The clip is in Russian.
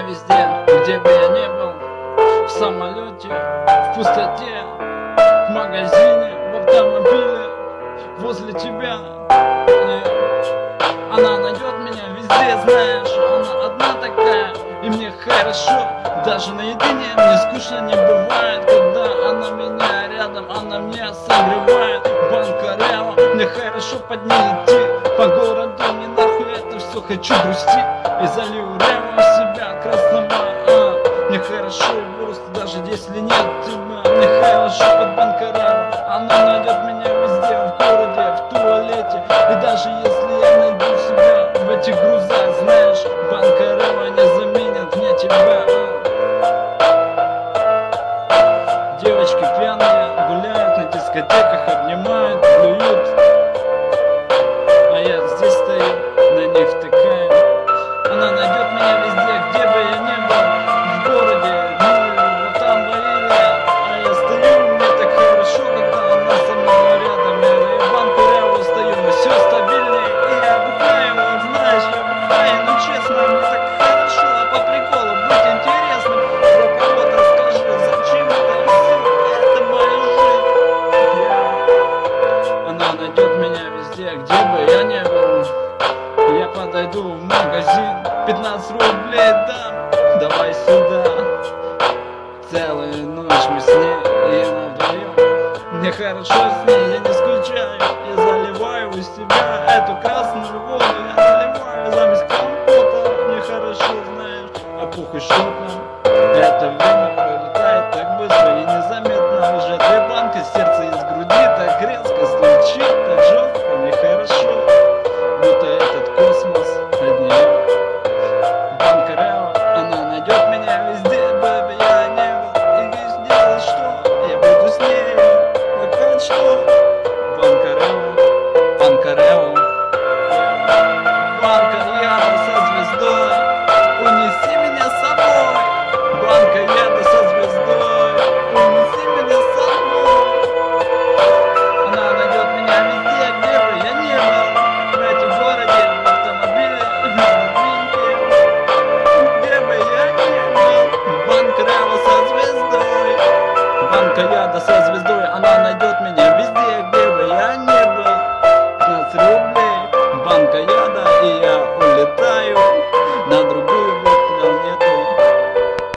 везде, где бы я ни был. В самолете, в пустоте, в магазине, в автомобиле, возле тебя. Она найдет меня везде, знаешь, она одна такая, и мне хорошо. Даже наедине мне скучно не бывает, когда она меня рядом, она меня согревает. Банкарева, мне хорошо под ней идти, по городу не нахуй это все, хочу грустить и залью рева себя красного. Мне хорошо просто, даже если нет тебя. Мне хорошо под Банкареву, она найдет меня везде, в городе, в туалете. И даже если я найду себя в этих грузах, знаешь, Банкарева не заменит мне тебя. Девочки пьяные гуляют на дискотеках, обнимают, плюют, а я здесь стою, на них втыкаю. Она найдет меня везде, где бы я ни был, в городе, ну там в Аиле. А я стою, мне так хорошо, когда она со мной рядом. Я в Банкареву стою, все стабильнее, и я бухаю, знаешь, я бухаю, ну честно, мне так хорошо, а по приколу будь интересным, про кого-то скажи, зачем это все, это моя жизнь. Она найдет меня везде, где бы я ни был. Я подойду в магазин, 15 рублей дам, давай сюда. Целую ночь мы с ней и вдвоем. Мне хорошо с ней, я не скучаю. Я заливаю у себя эту красную воду, я заливаю замесь компота. Мне хорошо, знаешь, а пух и что там. Это время пролетает так быстро и незаметно. Уже 2 банки, сердце из груди так резко стучит, так жестко. Мне хорошо, будто этот космос от нее. Банкарева, она найдет меня везде, бэби, я не был. И везде, что я буду с ней, пока что. Банкарева, Банкарева, Банкарева со звездой, унеси меня с собой. Банкарева со звездой, унеси меня с собой. Она найдет меня везде, где бы я ни был, в этом городе, в автомобиле, в новинке, где бы я ни был. Банкарева со звездой, Банкарева со звездой.